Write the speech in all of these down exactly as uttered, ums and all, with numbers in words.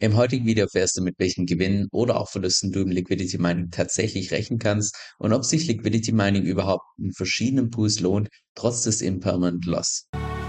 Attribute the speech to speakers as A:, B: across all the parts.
A: Im heutigen Video erfährst du, mit welchen Gewinnen oder auch Verlusten du im Liquidity Mining tatsächlich rechnen kannst und ob sich Liquidity Mining überhaupt in verschiedenen Pools lohnt, trotz des Impermanent Loss.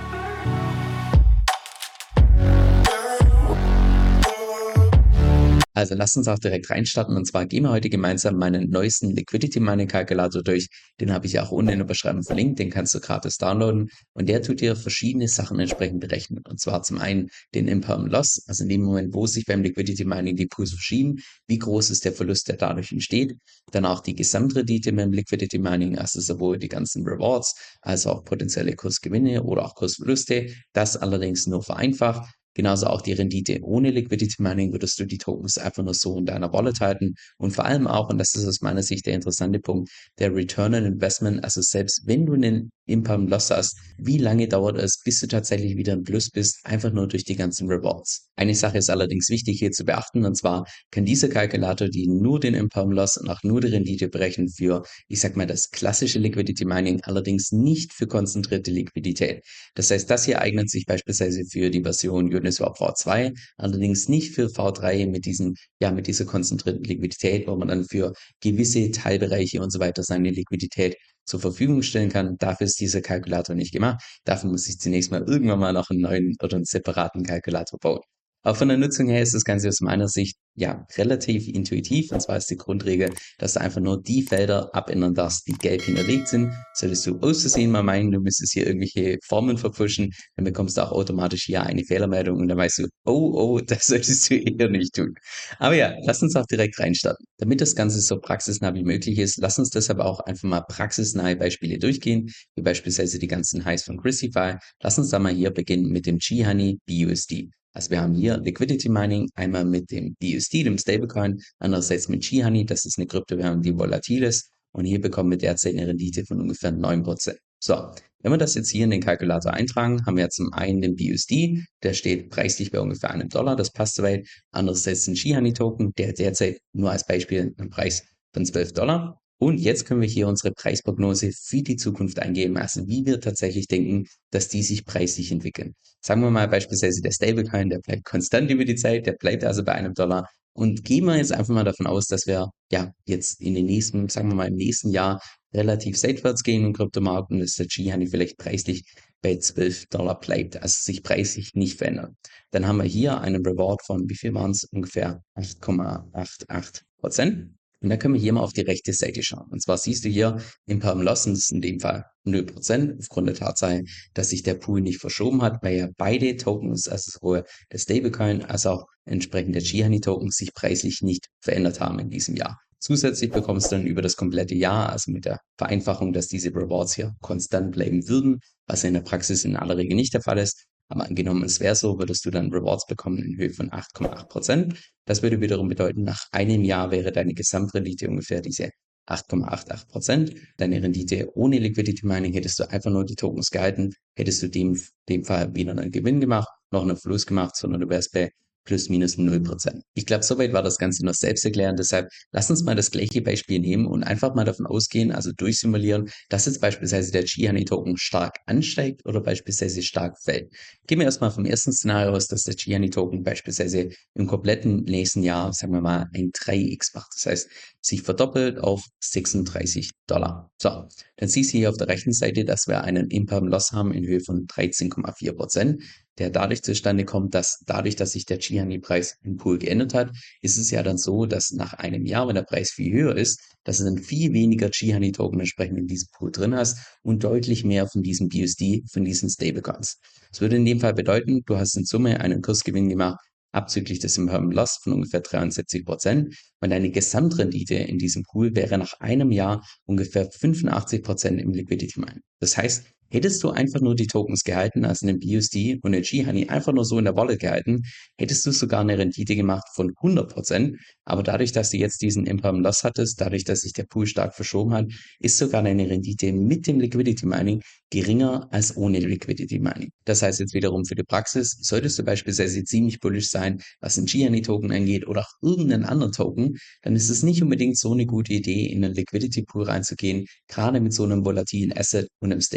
A: Also lass uns auch direkt reinstarten, und zwar gehen wir heute gemeinsam meinen neuesten Liquidity Mining Kalkulator durch. Den habe ich auch unten in der Beschreibung verlinkt, den kannst du gratis downloaden und der tut dir verschiedene Sachen entsprechend berechnen. Und zwar zum einen den Impermanent Loss, also in dem Moment, wo sich beim Liquidity Mining die Pools verschieben, wie groß ist der Verlust, der dadurch entsteht. Dann auch die Gesamtrendite beim Liquidity Mining, also sowohl die ganzen Rewards als auch potenzielle Kursgewinne oder auch Kursverluste. Das allerdings nur vereinfacht. Genauso auch die Rendite. Ohne Liquidity Mining würdest du die Tokens einfach nur so in deiner Wallet halten. Und vor allem auch, und das ist aus meiner Sicht der interessante Punkt, der Return on Investment. Also selbst wenn du einen Impermanent Loss hast, wie lange dauert es, bis du tatsächlich wieder im Plus bist? Einfach nur durch die ganzen Rewards. Eine Sache ist allerdings wichtig hier zu beachten, und zwar kann dieser Kalkulator die nur den Impermanent Loss und auch nur die Rendite berechnen für, ich sag mal, das klassische Liquidity Mining, allerdings nicht für konzentrierte Liquidität. Das heißt, das hier eignet sich beispielsweise für die Version Uniswap V zwei, allerdings nicht für V drei mit diesen, ja, mit dieser konzentrierten Liquidität, wo man dann für gewisse Teilbereiche und so weiter seine Liquidität zur Verfügung stellen kann. Dafür ist dieser Kalkulator nicht gemacht. Dafür muss ich zunächst mal irgendwann mal noch einen neuen oder einen separaten Kalkulator bauen. Aber von der Nutzung her ist das Ganze aus meiner Sicht ja relativ intuitiv. Und zwar ist die Grundregel, dass du einfach nur die Felder abändern darfst, die gelb hinterlegt sind. Solltest du aus Versehen mal meinen, du müsstest hier irgendwelche Formeln verpfuschen, dann bekommst du auch automatisch hier eine Fehlermeldung und dann weißt du, oh, oh, das solltest du eher nicht tun. Aber ja, lass uns auch direkt reinstarten. Damit das Ganze so praxisnah wie möglich ist, lass uns deshalb auch einfach mal praxisnahe Beispiele durchgehen, wie beispielsweise die ganzen Highs von Christify. Lass uns da mal hier beginnen mit dem G-Honey B U S D. Also wir haben hier Liquidity Mining, einmal mit dem B U S D, dem Stablecoin, andererseits mit G-Honey, das ist eine Kryptowährung, die volatil ist. Und hier bekommen wir derzeit eine Rendite von ungefähr neun Prozent. So, wenn wir das jetzt hier in den Kalkulator eintragen, haben wir zum einen den B U S D, der steht preislich bei ungefähr einem Dollar, das passt soweit. Andererseits den G-Honey Token, der derzeit nur als Beispiel einen Preis von zwölf Dollar. Und jetzt können wir hier unsere Preisprognose für die Zukunft eingeben, also wie wir tatsächlich denken, dass die sich preislich entwickeln. Sagen wir mal beispielsweise der Stablecoin, der bleibt konstant über die Zeit, der bleibt also bei einem Dollar. Und gehen wir jetzt einfach mal davon aus, dass wir ja jetzt in den nächsten, sagen wir mal im nächsten Jahr relativ seitwärts gehen im Kryptomarkt und dass der G-Honey vielleicht preislich bei zwölf Dollar bleibt, also sich preislich nicht verändert. Dann haben wir hier einen Reward von, wie viel waren es? Ungefähr acht Komma achtundachtzig Prozent. Und dann können wir hier mal auf die rechte Seite schauen. Und zwar siehst du hier Impermanent Loss, das ist in dem Fall null Prozent, aufgrund der Tatsache, dass sich der Pool nicht verschoben hat, weil ja beide Tokens, also sowohl der Stablecoin als auch entsprechend der G-Honey Token, sich preislich nicht verändert haben in diesem Jahr. Zusätzlich bekommst du dann über das komplette Jahr, also mit der Vereinfachung, dass diese Rewards hier konstant bleiben würden, was in der Praxis in aller Regel nicht der Fall ist. Aber angenommen, es wäre so, würdest du dann Rewards bekommen in Höhe von acht Komma acht Prozent. Das würde wiederum bedeuten, nach einem Jahr wäre deine Gesamtrendite ungefähr diese acht Komma achtundachtzig Prozent. Deine Rendite ohne Liquidity Mining hättest du einfach nur die Tokens gehalten, hättest du dem, dem Fall weder einen Gewinn gemacht, noch einen Verlust gemacht, sondern du wärst bei plus minus null Prozent. Ich glaube, soweit war das Ganze noch selbsterklärend. Deshalb lass uns mal das gleiche Beispiel nehmen und einfach mal davon ausgehen, also durchsimulieren, dass jetzt beispielsweise der G-Honey Token stark ansteigt oder beispielsweise stark fällt. Gehen wir erstmal vom ersten Szenario aus, dass der G-Honey Token beispielsweise im kompletten nächsten Jahr, sagen wir mal, ein drei x macht. Das heißt, sich verdoppelt auf sechsunddreißig Dollar. So, dann siehst du hier auf der rechten Seite, dass wir einen Impermanent Loss haben in Höhe von dreizehn Komma vier Prozent, der dadurch zustande kommt, dass dadurch, dass sich der G-Honey-Preis im Pool geändert hat, ist es ja dann so, dass nach einem Jahr, wenn der Preis viel höher ist, dass du dann viel weniger G-Honey-Token entsprechend in diesem Pool drin hast und deutlich mehr von diesem B U S D, von diesen Stablecoins. Das würde in dem Fall bedeuten, du hast in Summe einen Kursgewinn gemacht, abzüglich des Impermanent Loss von ungefähr dreiundsiebzig Prozent. Und deine Gesamtrendite in diesem Pool wäre nach einem Jahr ungefähr fünfundachtzig Prozent im Liquidity Mine. Das heißt, hättest du einfach nur die Tokens gehalten, also einen B U S D und einen G-Honey einfach nur so in der Wallet gehalten, hättest du sogar eine Rendite gemacht von hundert Prozent. Aber dadurch, dass du jetzt diesen Impermanent Loss hattest, dadurch, dass sich der Pool stark verschoben hat, ist sogar deine Rendite mit dem Liquidity Mining geringer als ohne Liquidity Mining. Das heißt jetzt wiederum für die Praxis, solltest du beispielsweise ziemlich bullish sein, was den G-Honey-Token angeht oder auch irgendeinen anderen Token, dann ist es nicht unbedingt so eine gute Idee, in einen Liquidity Pool reinzugehen, gerade mit so einem volatilen Asset und einem Stablecoin,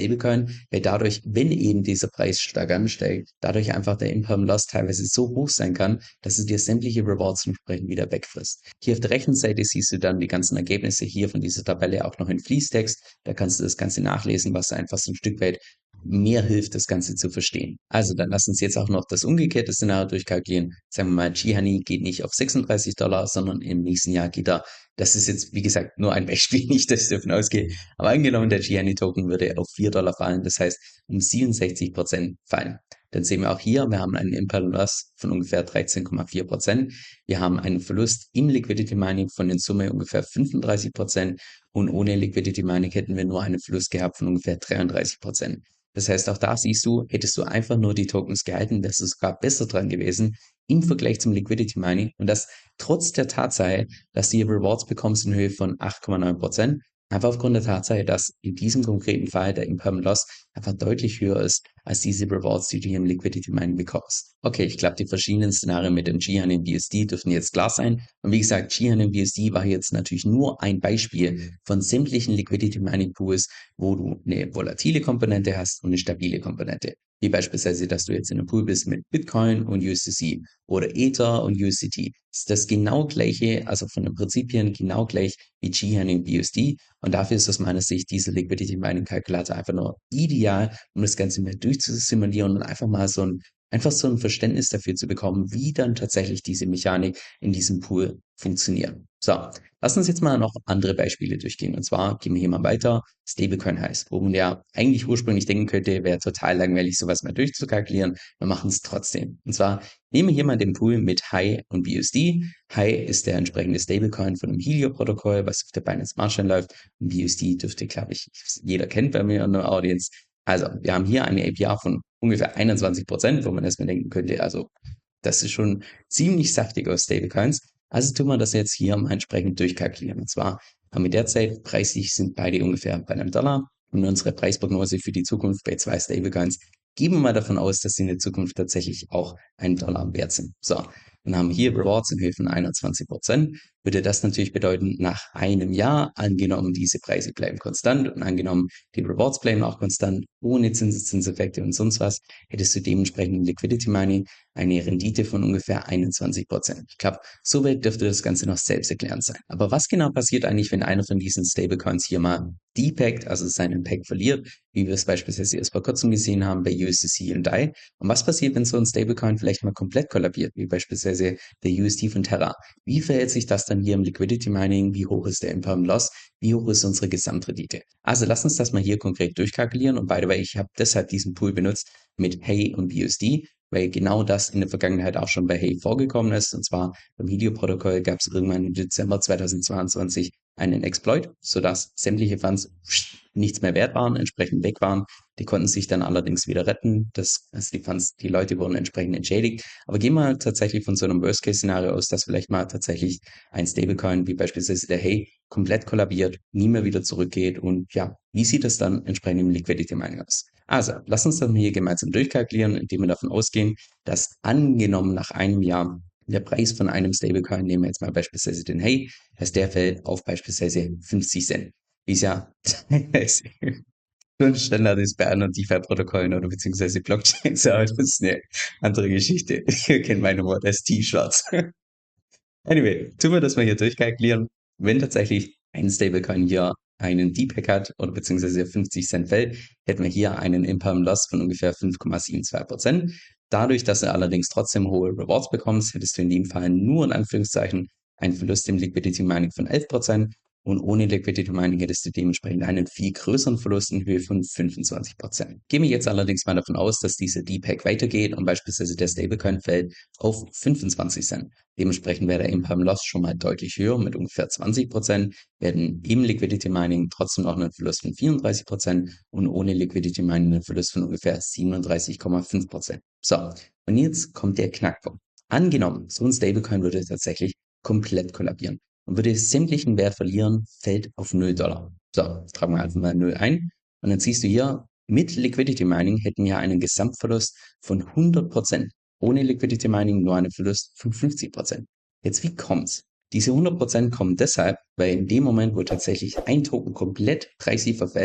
A: kann, weil dadurch, wenn eben dieser Preis stark ansteigt, dadurch einfach der Imperm Loss teilweise so hoch sein kann, dass es dir sämtliche Rewards entsprechend wieder wegfrisst. Hier auf der rechten Seite siehst du dann die ganzen Ergebnisse hier von dieser Tabelle auch noch in Fließtext. Da kannst du das Ganze nachlesen, was einfach so ein Stück weit mehr hilft, das Ganze zu verstehen. Also dann lass uns jetzt auch noch das umgekehrte Szenario durchkalkulieren. Sagen wir mal, G-Honey geht nicht auf sechsunddreißig Dollar, sondern im nächsten Jahr geht er, das ist jetzt, wie gesagt, nur ein Beispiel, nicht, dass ich davon ausgehe, aber angenommen, der G-Honey-Token würde auf vier Dollar fallen, das heißt um siebenundsechzig Prozent fallen. Dann sehen wir auch hier, wir haben einen Impulse Loss von ungefähr dreizehn Komma vier Prozent. Wir haben einen Verlust im Liquidity Mining von in Summe ungefähr fünfunddreißig Prozent und ohne Liquidity Mining hätten wir nur einen Verlust gehabt von ungefähr dreiunddreißig Prozent. Das heißt, auch da siehst du, hättest du einfach nur die Tokens gehalten, wärst du sogar besser dran gewesen im Vergleich zum Liquidity Mining und das trotz der Tatsache, dass du hier Rewards bekommst in Höhe von acht Komma neun Prozent. Einfach aufgrund der Tatsache, dass in diesem konkreten Fall der Imperm Loss einfach deutlich höher ist als diese Rewards, die du hier im Liquidity Mining bekommst. Okay, ich glaube, die verschiedenen Szenarien mit dem G-Honey und B S D dürften jetzt klar sein. Und wie gesagt, G-Honey und B S D war jetzt natürlich nur ein Beispiel von sämtlichen Liquidity Mining Pools, wo du eine volatile Komponente hast und eine stabile Komponente. Wie beispielsweise, dass du jetzt in einem Pool bist mit Bitcoin und U S D C oder Ether und U S D T. Das ist das genau gleiche, also von den Prinzipien genau gleich wie G-Honey und B S D. Und dafür ist aus meiner Sicht dieser Liquidity Mining Kalkulator einfach nur ideal, um das Ganze mehr durchzusimulieren und einfach mal so ein, einfach so ein Verständnis dafür zu bekommen, wie dann tatsächlich diese Mechanik in diesem Pool funktioniert. So, lass uns jetzt mal noch andere Beispiele durchgehen. Und zwar gehen wir hier mal weiter. Stablecoin heißt, wo man ja eigentlich ursprünglich denken könnte, wäre total langweilig, sowas mal durchzukalkulieren. Wir machen es trotzdem. Und zwar nehmen wir hier mal den Pool mit H I und B U S D. H I ist der entsprechende Stablecoin von dem Helio-Protokoll, was auf der Binance Smart Chain läuft. Und B U S D dürfte, glaube ich, jeder kennt bei mir in der Audience. Also, wir haben hier eine A P R von ungefähr einundzwanzig Prozent, wo man erstmal denken könnte, also, das ist schon ziemlich saftig aus Stablecoins. Also tun wir das jetzt hier mal entsprechend durchkalkulieren. Und zwar haben wir derzeit preislich sind beide ungefähr bei einem Dollar. Und unsere Preisprognose für die Zukunft bei zwei Stablecoins gehen wir mal davon aus, dass sie in der Zukunft tatsächlich auch einen Dollar wert sind. So, dann haben wir hier Rewards in Höhe von einundzwanzig Prozent. Würde das natürlich bedeuten, nach einem Jahr, angenommen diese Preise bleiben konstant und angenommen die Rewards bleiben auch konstant, ohne Zinseszinseffekte und sonst was, hättest du dementsprechend im Liquidity Mining eine Rendite von ungefähr einundzwanzig Prozent. Ich glaube, soweit dürfte das Ganze noch selbsterklärend sein. Aber was genau passiert eigentlich, wenn einer von diesen Stablecoins hier mal depackt, also seinen Pack verliert, wie wir es beispielsweise erst vor kurzem gesehen haben bei U S D C und D A I? Und was passiert, wenn so ein Stablecoin vielleicht mal komplett kollabiert, wie beispielsweise der U S D von Terra? Wie verhält sich das dann hier im Liquidity Mining? Wie hoch ist der Imperm Loss? Wie hoch ist unsere Gesamtrendite? Also lass uns das mal hier konkret durchkalkulieren. Und by the way, ich habe deshalb diesen Pool benutzt mit Hey und B U S D, weil genau das in der Vergangenheit auch schon bei Hey vorgekommen ist. Und zwar beim Videoprotokoll gab es irgendwann im Dezember zweitausendzweiundzwanzig einen Exploit, sodass sämtliche Funds nichts mehr wert waren, entsprechend weg waren. Die konnten sich dann allerdings wieder retten. Das, also die Funds, die Leute wurden entsprechend entschädigt. Aber gehen wir tatsächlich von so einem Worst-Case-Szenario aus, dass vielleicht mal tatsächlich ein Stablecoin wie beispielsweise der Hey komplett kollabiert, nie mehr wieder zurückgeht. Und ja, wie sieht das dann entsprechend im Liquidity Mining aus? Also, lass uns das mal hier gemeinsam durchkalkulieren, indem wir davon ausgehen, dass angenommen nach einem Jahr der Preis von einem Stablecoin, nehmen wir jetzt mal beispielsweise den Hey, dass der fällt auf beispielsweise fünfzig Cent. Wie es ja schon Standard ist bei anderen DeFi-Protokollen oder beziehungsweise Blockchains, aber das ist eine andere Geschichte. Ihr kennt meine Worte als T-Shirts. Anyway, tun wir das mal hier durchkalkulieren. Wenn tatsächlich ein Stablecoin hier einen D-Pack hat oder beziehungsweise fünfzig Cent fällt, hätten wir hier einen Imperm Loss von ungefähr fünf Komma zweiundsiebzig Prozent. Dadurch, dass du allerdings trotzdem hohe Rewards bekommst, hättest du in dem Fall nur in Anführungszeichen einen Verlust im Liquidity Mining von elf Prozent und ohne Liquidity Mining hättest du dementsprechend einen viel größeren Verlust in Höhe von fünfundzwanzig Prozent. Gehen wir jetzt allerdings mal davon aus, dass diese D-Pack weitergeht und beispielsweise der Stablecoin fällt auf fünfundzwanzig Cent. Dementsprechend wäre der Imperm Loss schon mal deutlich höher mit ungefähr zwanzig Prozent, werden im Liquidity Mining trotzdem noch einen Verlust von vierunddreißig Prozent und ohne Liquidity Mining einen Verlust von ungefähr siebenunddreißig Komma fünf Prozent. So, und jetzt kommt der Knackpunkt. Angenommen, so ein Stablecoin würde tatsächlich komplett kollabieren und würde sämtlichen Wert verlieren, fällt auf null Dollar. So, jetzt tragen wir einfach mal null ein und dann siehst du hier, mit Liquidity Mining hätten wir einen Gesamtverlust von hundert Prozent. Ohne Liquidity Mining nur einen Verlust von fünfzig Prozent. Jetzt, wie kommt's? Diese hundert Prozent kommen deshalb, weil in dem Moment, wo tatsächlich ein Token komplett preislich verfällt,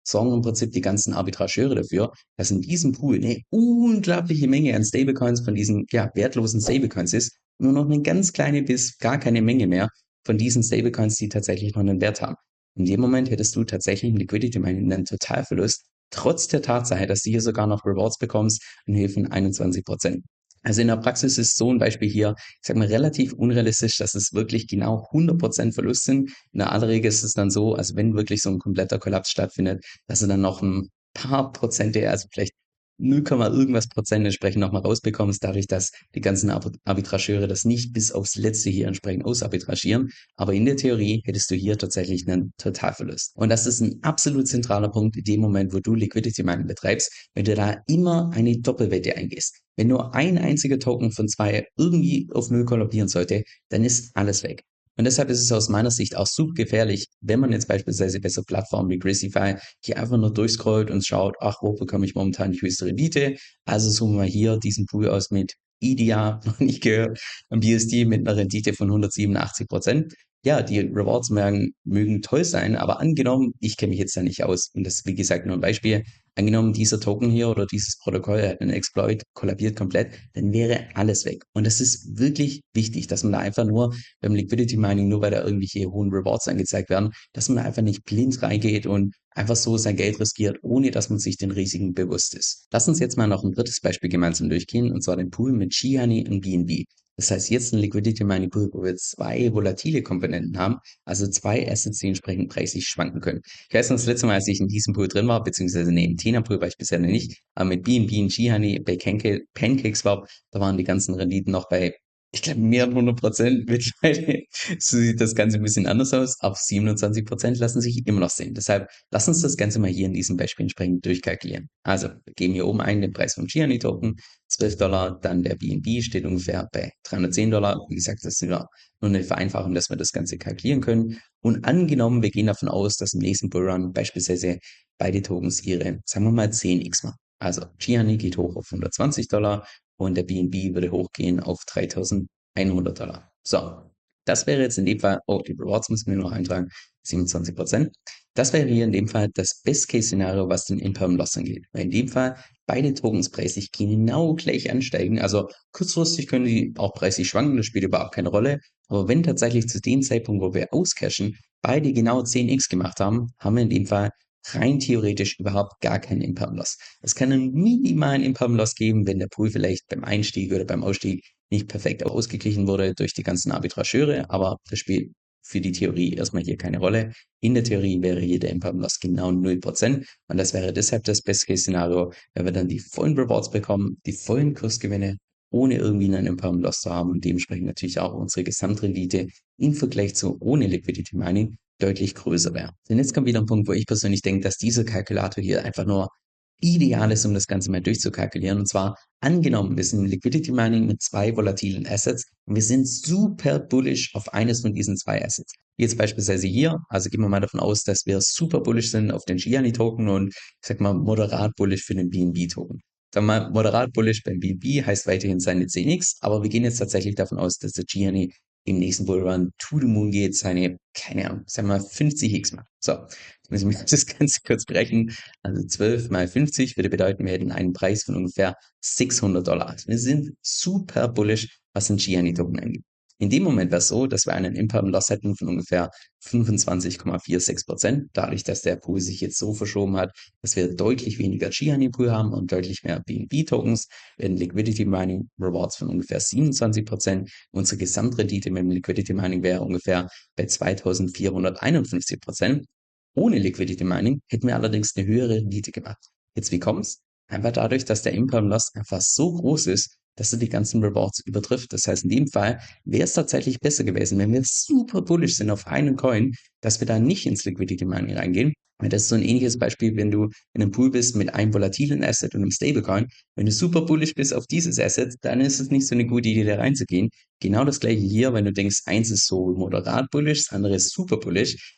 A: sorgen im Prinzip die ganzen Arbitrageure dafür, dass in diesem Pool eine unglaubliche Menge an Stablecoins von diesen, ja, wertlosen Stablecoins ist, nur noch eine ganz kleine bis gar keine Menge mehr von diesen Stablecoins, die tatsächlich noch einen Wert haben. In dem Moment hättest du tatsächlich im Liquidity Mining einen Totalverlust, trotz der Tatsache, dass du hier sogar noch Rewards bekommst in Höhe von einundzwanzig Prozent. Also in der Praxis ist so ein Beispiel hier, ich sag mal, relativ unrealistisch, dass es wirklich genau hundert Prozent Verlust sind. In der aller Regel ist es dann so, also wenn wirklich so ein kompletter Kollaps stattfindet, dass du dann noch ein paar Prozente, also vielleicht null, irgendwas Prozent entsprechend nochmal rausbekommst, dadurch, dass die ganzen Arbit- Arbitrageure das nicht bis aufs Letzte hier entsprechend ausarbitragieren. Aber in der Theorie hättest du hier tatsächlich einen Totalverlust. Und das ist ein absolut zentraler Punkt in dem Moment, wo du Liquidity Mining betreibst, wenn du da immer eine Doppelwette eingehst. Wenn nur ein einziger Token von zwei irgendwie auf Null kollabieren sollte, dann ist alles weg. Und deshalb ist es aus meiner Sicht auch super gefährlich, wenn man jetzt beispielsweise bei so Plattformen wie Gracify hier einfach nur durchscrollt und schaut, ach, wo bekomme ich momentan die höchste Rendite? Also suchen wir hier diesen Pool aus mit I D A, noch nicht gehört, am B S D mit einer Rendite von hundertsiebenundachtzig Prozent. Ja, die Rewards mögen, mögen toll sein, aber angenommen, ich kenne mich jetzt da nicht aus und das ist wie gesagt nur ein Beispiel, angenommen dieser Token hier oder dieses Protokoll hat einen Exploit, kollabiert komplett, dann wäre alles weg. Und das ist wirklich wichtig, dass man da einfach nur beim Liquidity Mining, nur weil da irgendwelche hohen Rewards angezeigt werden, dass man da einfach nicht blind reingeht und einfach so sein Geld riskiert, ohne dass man sich den Risiken bewusst ist. Lass uns jetzt mal noch ein drittes Beispiel gemeinsam durchgehen, und zwar den Pool mit Shihani und B N B. Das heißt, jetzt ein Liquidity Mining Pool, wo wir zwei volatile Komponenten haben, also zwei Assets, die entsprechend preislich schwanken können. Ich weiß noch, das letzte Mal, als ich in diesem Pool drin war, beziehungsweise nee, im Tena-Pool war ich bisher noch nicht, aber mit B N B und Shihani bei Pancake, Pancakeswap, da waren die ganzen Renditen noch bei, ich glaube, mehreren hundert Prozent. Mittlerweile so sieht das Ganze ein bisschen anders aus, aber siebenundzwanzig Prozent lassen sich immer noch sehen. Deshalb lass uns das Ganze mal hier in diesem Beispiel entsprechend durchkalkulieren. Also, wir geben hier oben ein den Preis vom Shihani-Token, zwölf Dollar, dann der B N B steht ungefähr bei dreihundertzehn Dollar. Wie gesagt, das ist nur eine Vereinfachung, dass wir das Ganze kalkulieren können. Und angenommen, wir gehen davon aus, dass im nächsten Bullrun beispielsweise beide Tokens ihre, sagen wir mal, zehn x machen. Also Shihani geht hoch auf hundertzwanzig Dollar und der B N B würde hochgehen auf dreitausendeinhundert Dollar. So, das wäre jetzt in dem Fall, oh, die Rewards müssen wir noch eintragen, siebenundzwanzig Prozent. Das wäre hier in dem Fall das Best-Case-Szenario, was den Imperm Loss angeht. Weil in dem Fall beide Tokens preislich genau gleich ansteigen. Also kurzfristig können die auch preislich schwanken, das spielt überhaupt keine Rolle. Aber wenn tatsächlich zu dem Zeitpunkt, wo wir auscashen, beide genau zehn x gemacht haben, haben wir in dem Fall rein theoretisch überhaupt gar keinen Imperm Loss. Es kann einen minimalen Imperm Loss geben, wenn der Pool vielleicht beim Einstieg oder beim Ausstieg nicht perfekt ausgeglichen wurde durch die ganzen Arbitrageure, aber das spielt für die Theorie erstmal hier keine Rolle. In der Theorie wäre hier der Imperm Loss genau null Prozent und das wäre deshalb das Best-Case-Szenario, wenn wir dann die vollen Rewards bekommen, die vollen Kursgewinne, ohne irgendwie einen Imperm Loss zu haben und dementsprechend natürlich auch unsere Gesamtrendite im Vergleich zu ohne Liquidity Mining deutlich größer wäre. Denn jetzt kommt wieder ein Punkt, wo ich persönlich denke, dass dieser Kalkulator hier einfach nur ideal ist, um das Ganze mal durchzukalkulieren. Und zwar angenommen, wir sind im Liquidity Mining mit zwei volatilen Assets und wir sind super bullish auf eines von diesen zwei Assets. Jetzt beispielsweise hier, also gehen wir mal davon aus, dass wir super bullish sind auf den Shihani-Token und ich sag mal moderat bullish für den B N B-Token. Sagen wir mal, moderat bullish beim B N B heißt weiterhin seine zehn x, aber wir gehen jetzt tatsächlich davon aus, dass der Shihani im nächsten Bullrun to the moon geht, seine, keine Ahnung, sagen wir mal fünfzig x macht. So, jetzt müssen wir das Ganze kurz berechnen. Also zwölf mal fünfzig würde bedeuten, wir hätten einen Preis von ungefähr sechshundert Dollar. Also wir sind super bullish, was den Shihani-Token angeht. In dem Moment wäre es so, dass wir einen Imperm Loss hätten von ungefähr fünfundzwanzig Komma sechsundvierzig Prozent, dadurch, dass der Pool sich jetzt so verschoben hat, dass wir deutlich weniger Shihani-Pool haben und deutlich mehr B N B-Tokens, werden Liquidity Mining Rewards von ungefähr siebenundzwanzig Prozent. Unsere Gesamtrendite mit dem Liquidity Mining wäre ungefähr bei zweitausendvierhunderteinundfünfzig Prozent. Ohne Liquidity Mining hätten wir allerdings eine höhere Rendite gemacht. Jetzt wie kommt's? Einfach dadurch, dass der Imperm Loss einfach so groß ist, dass er die ganzen Rewards übertrifft. Das heißt, in dem Fall wäre es tatsächlich besser gewesen, wenn wir super bullish sind auf einen Coin, dass wir da nicht ins Liquidity Mining reingehen. Weil das ist so ein ähnliches Beispiel, wenn du in einem Pool bist mit einem volatilen Asset und einem Stablecoin. Wenn du super bullish bist auf dieses Asset, dann ist es nicht so eine gute Idee, da reinzugehen. Genau das gleiche hier, wenn du denkst, eins ist so moderat bullish, das andere ist super bullish.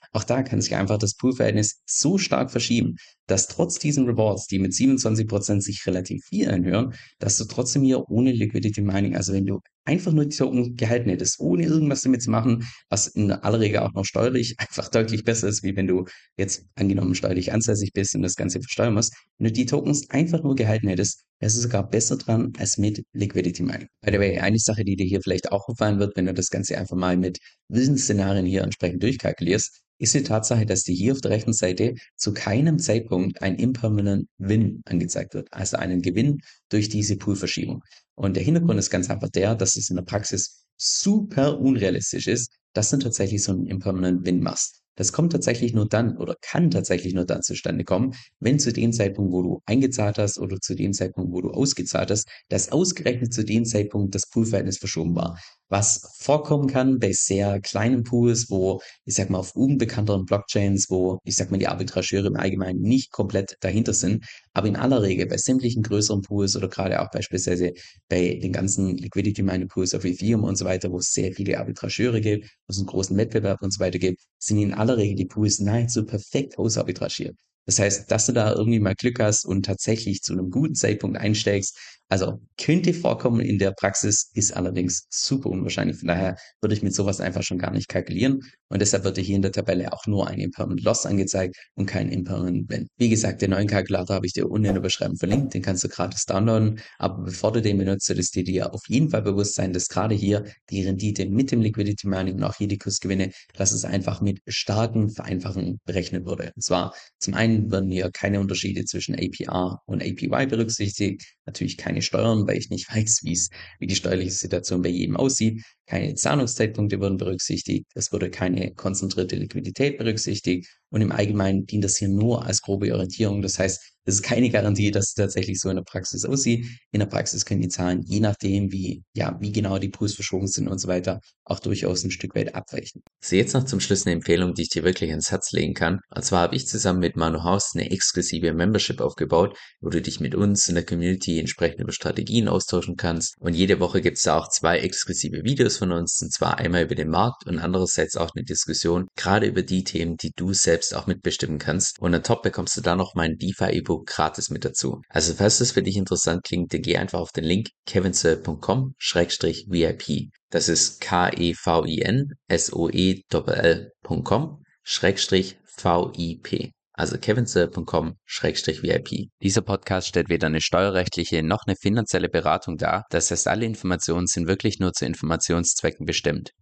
A: Auch da kann sich einfach das Pool-Verhältnis so stark verschieben, dass trotz diesen Rewards, die mit siebenundzwanzig Prozent sich relativ viel anhören, dass du trotzdem hier ohne Liquidity Mining, also wenn du einfach nur die Token gehalten hättest, ohne irgendwas damit zu machen, was in aller Regel auch noch steuerlich einfach deutlich besser ist, wie wenn du jetzt angenommen steuerlich ansässig bist und das Ganze versteuern musst. Wenn du die Tokens einfach nur gehalten hättest, wärst du sogar besser dran als mit Liquidity Mining. By the way, eine Sache, die dir hier vielleicht auch auffallen wird, wenn du das Ganze einfach mal mit Wissensszenarien hier entsprechend durchkalkulierst, ist die Tatsache, dass dir hier auf der rechten Seite zu keinem Zeitpunkt ein Impermanent Win angezeigt wird, also einen Gewinn durch diese Poolverschiebung. Und der Hintergrund ist ganz einfach der, dass es in der Praxis super unrealistisch ist, dass du tatsächlich so einen Impermanent Win machst. Das kommt tatsächlich nur dann oder kann tatsächlich nur dann zustande kommen, wenn zu dem Zeitpunkt, wo du eingezahlt hast oder zu dem Zeitpunkt, wo du ausgezahlt hast, dass ausgerechnet zu dem Zeitpunkt das Poolverhältnis verschoben war. Was vorkommen kann bei sehr kleinen Pools, wo, ich sag mal, auf unbekannteren Blockchains, wo, ich sag mal, die Arbitrageure im Allgemeinen nicht komplett dahinter sind. Aber in aller Regel bei sämtlichen größeren Pools oder gerade auch beispielsweise bei den ganzen Liquidity Mining Pools auf Ethereum und so weiter, wo es sehr viele Arbitrageure gibt, wo es einen großen Wettbewerb und so weiter gibt, sind in aller Regel die Pools nahezu perfekt ausarbitragiert. Das heißt, dass du da irgendwie mal Glück hast und tatsächlich zu einem guten Zeitpunkt einsteigst, also könnte vorkommen in der Praxis, ist allerdings super unwahrscheinlich. Von daher würde ich mit sowas einfach schon gar nicht kalkulieren. Und deshalb wird dir hier in der Tabelle auch nur ein Impermanent Loss angezeigt und kein Impermanent Win. Wie gesagt, den neuen Kalkulator habe ich dir unten in der Beschreibung verlinkt. Den kannst du gratis downloaden. Aber bevor du den benutzt, solltest du dir auf jeden Fall bewusst sein, dass gerade hier die Rendite mit dem Liquidity Mining und auch hier die Kursgewinne, dass es einfach mit starken Vereinfachungen berechnet wurde. Und zwar zum einen werden hier keine Unterschiede zwischen A P R und A P Y berücksichtigt. Natürlich keine Steuern, weil ich nicht weiß, wie es, wie die steuerliche Situation bei jedem aussieht. Keine Zahlungszeitpunkte wurden berücksichtigt. Es wurde keine konzentrierte Liquidität berücksichtigt. Und im Allgemeinen dient das hier nur als grobe Orientierung. Das heißt, es ist keine Garantie, dass es tatsächlich so in der Praxis aussieht. In der Praxis können die Zahlen, je nachdem, wie, ja, wie genau die Pools verschoben sind und so weiter, auch durchaus ein Stück weit abweichen.
B: So, jetzt noch zum Schluss eine Empfehlung, die ich dir wirklich ans Herz legen kann. Und zwar habe ich zusammen mit Manu Haus eine exklusive Membership aufgebaut, wo du dich mit uns in der Community entsprechend über Strategien austauschen kannst. Und jede Woche gibt es da auch zwei exklusive Videos von uns, und zwar einmal über den Markt und andererseits auch eine Diskussion, gerade über die Themen, die du selbst auch mitbestimmen kannst. Und on top bekommst du da noch mein DeFi-E-Book gratis mit dazu. Also falls das für dich interessant klingt, dann geh einfach auf den Link kevinsoe punkt com schrägstrich V I P. Das ist K-E-V-I-N-S-O-E-L-L.com Schrägstrich V-I-P. Also kevinsoe punkt com Schrägstrich V I P. Dieser Podcast stellt weder eine steuerrechtliche noch eine finanzielle Beratung dar. Das heißt, alle Informationen sind wirklich nur zu Informationszwecken bestimmt.